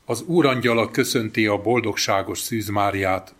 Az Úrangyala köszönti a boldogságos Szűz Máriát.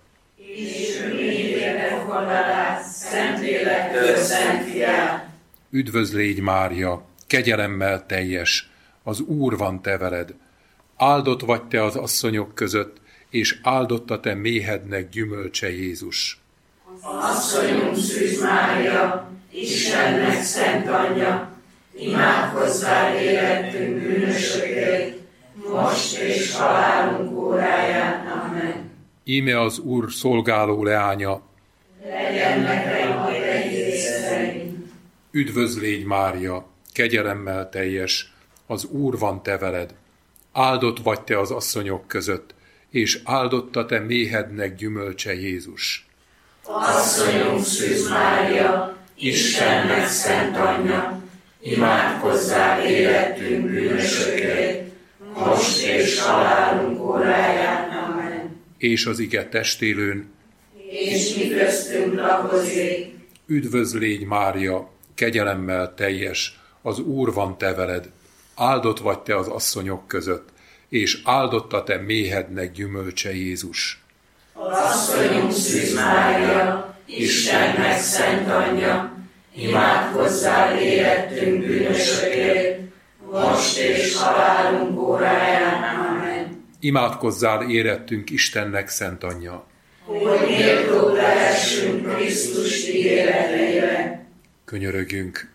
Üdvözl légy, Mária, kegyelemmel teljes, az Úr van te veled. Áldott vagy te az asszonyok között, és áldott a te méhednek gyümölcse Jézus. Asszonyunk Szűz Mária, Istennek szent anyja, imádkozzál érettünk bűnösökért, most és halálunk óráján. Amen. Íme az Úr szolgáló leánya, legyen nekem a te ízé szerint. Üdvözl légy, Mária, kegyelemmel teljes, az Úr van te veled. Áldott vagy te az asszonyok között, és áldott a te méhednek gyümölcse Jézus. Asszonyunk Szűz Mária, Istennek szent anyja, imádkozzál érettünk bűnösökért, most és halálunk óráján. Amen. És az ige testélőn, és mi köztünk lakozik. Üdvözl légy, Mária, kegyelemmel teljes, az Úr van te veled. Áldott vagy te az asszonyok között, és áldott a te méhednek gyümölcse Jézus. Asszonyunk Szűz Mária, Istennek szent anyja, imádkozzál érettünk bűnösökért, most és halálunk óráján. Amen. Imádkozzál érettünk Istennek szent anyja, hogy méltók lehessünk Krisztus ígéreteire. Könyörögjünk.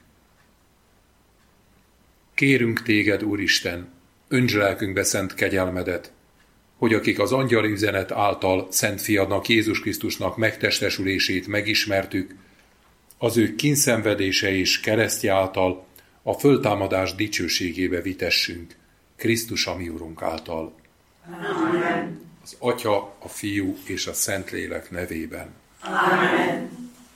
Kérünk téged, Úristen, öntsd lelkünkbe szent kegyelmedet, hogy akik az angyali üzenet által Szent Fiadnak, Jézus Krisztusnak megtestesülését megismertük, az ő kínszenvedése és keresztje által a föltámadás dicsőségébe vitessünk, Krisztus a mi Urunk által. Amen. Az Atya, a Fiú és a Szentlélek nevében. Amen.